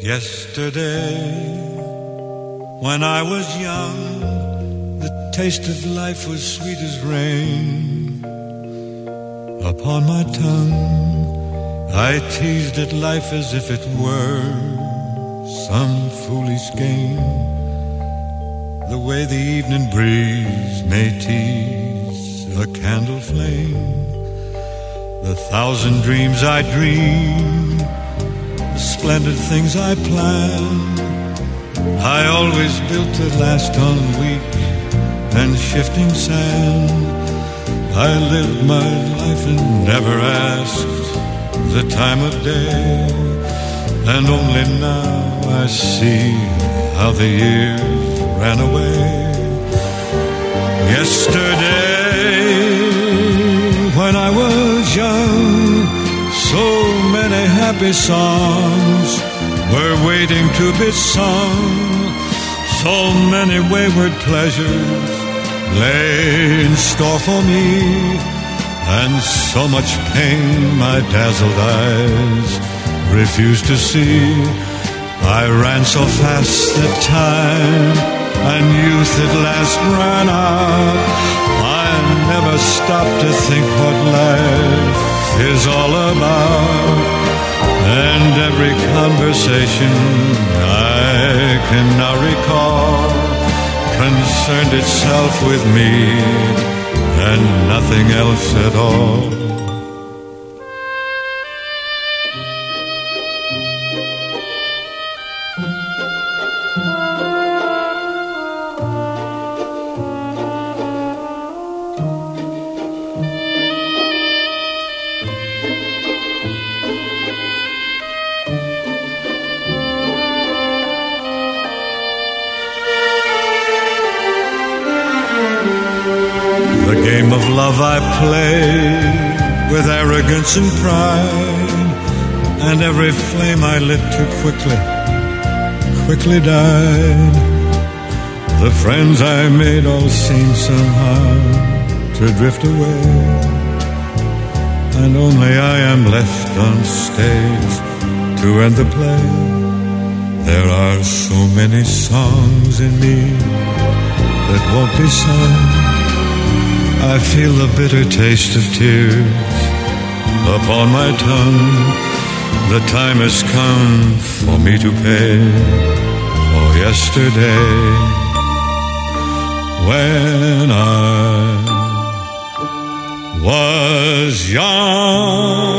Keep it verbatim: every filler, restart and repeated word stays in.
Yesterday, when I was young, the taste of life was sweet as rain. Upon my tongue, I teased at life as if it were some foolish game, the way the evening breeze may tease a candle flame. The thousand dreams I dreamed, the splendid things I planned, I always built to last on weak and shifting sand. I lived my life and never asked the time of day, and only now I see how the years ran away. Yesterday, when I was young, so many happy songs were waiting to be sung. So many wayward pleasures lay in store for me, and so much pain my dazzled eyes refused to see. I ran so fast that time and youth at last ran out. I never stopped to think what life is all about, and every conversation I can now recall concerned itself with me and nothing else at all. The game of love I played with arrogance and pride, and every flame I lit too quickly, quickly died. The friends I made all seemed somehow to drift away, and only I am left on stage to end the play. There are so many songs in me that won't be sung. I feel the bitter taste of tears upon my tongue. The time has come for me to pay for yesterday, when I was young.